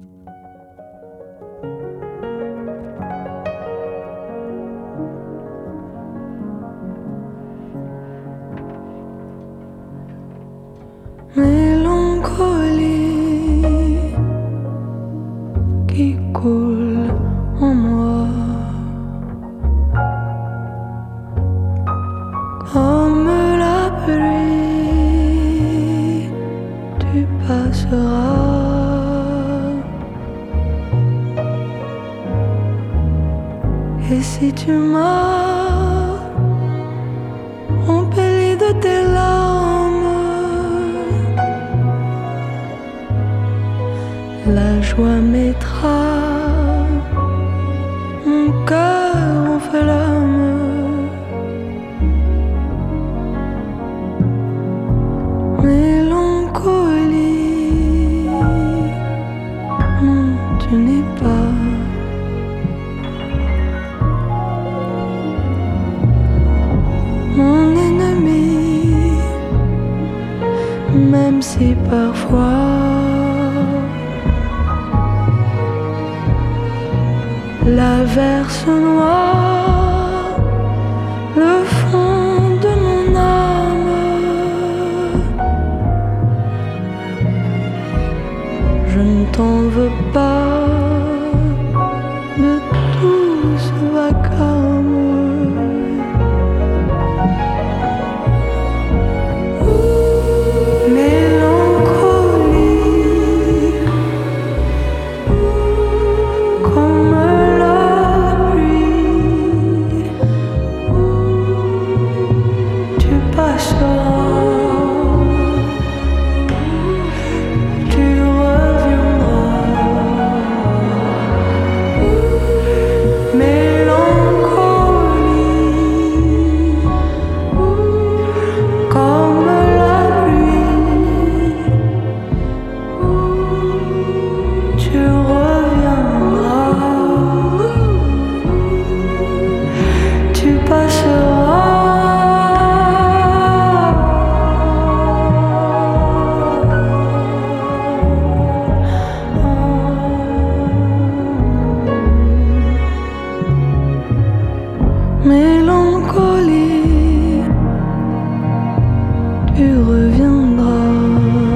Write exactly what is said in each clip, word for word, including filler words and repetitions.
Mélancolie qui coule en moi comme la pluie, tu passeras. Et si tu m'as embelli de tes larmes, la joie mettra mon cœur en flamme. Mélancolie, non, tu n'es pas mon ennemi, même si parfois l'averse noire le fond de mon âme. Je ne t'en veux pas de tout ce vacarme. Mélancolie, comme la pluie, tu passeras, tu reviendras. Mélancolie, comme la pluie, tu reviendras, tu passeras. Mélancolie, tu reviendras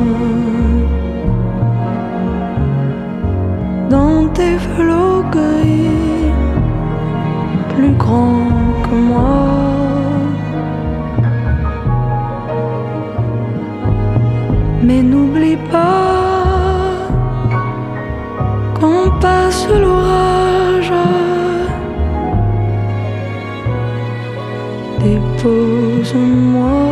dans tes flots gris, plus grands que moi. Mais n'oublie pas qu'on passe l'orage. Dépose-moi